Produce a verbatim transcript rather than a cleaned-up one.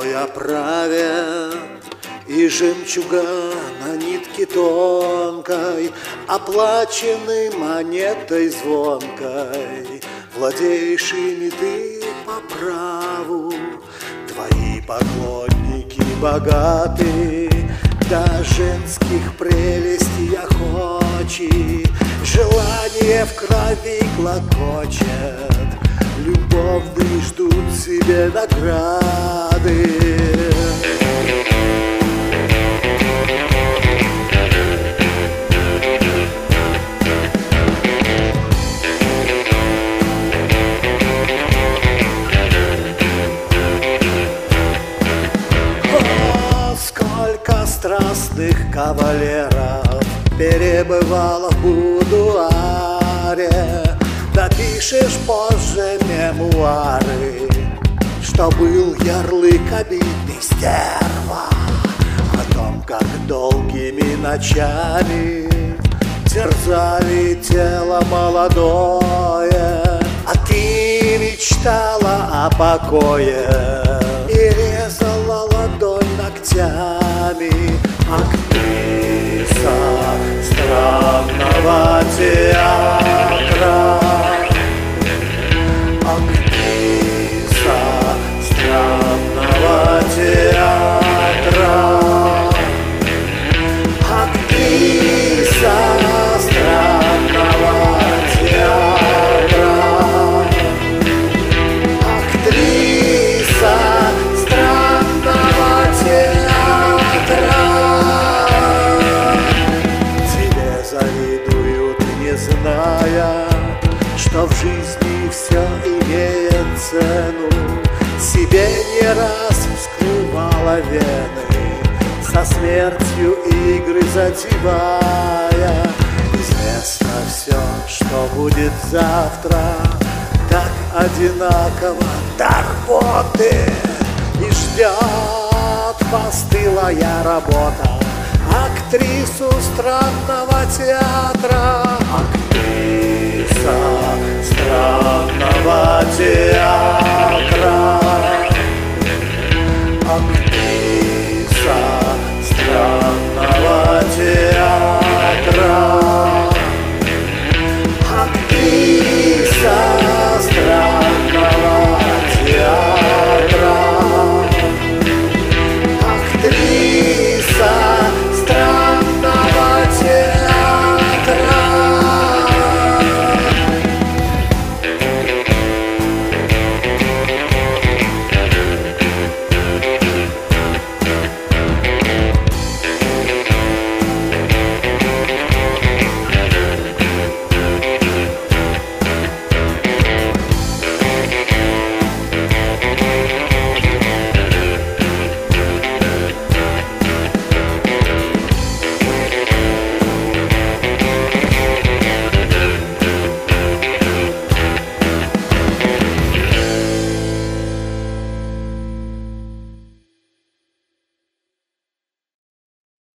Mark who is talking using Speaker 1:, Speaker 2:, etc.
Speaker 1: золотой оправе и жемчуга на нитке тонкой, оплачены монетой звонкой, владеешь ими ты по праву. Твои поклонники богаты, до женских прелестей охочи, желание в крови клокочет, любовные ждут себе награды. Страстных кавалеров перебывало в будуаре. Допишешь позже мемуары, что был ярлык обидный стерва, о том, как долгими ночами терзали тело молодое, а ты мечтала о покое и резала ладонь ногтями. Актриса странного театра, актриса странного театра, актриса странного театра, актриса странного театра. Тебе завидуют, не зная, что в жизни все имеет цену. Себе не раз вскрывала вены, со смертью игры затевая. Известно все, что будет завтра, так одинаково до рвоты, и ждет постылая работа актрису странного театра. Актриса странного театра.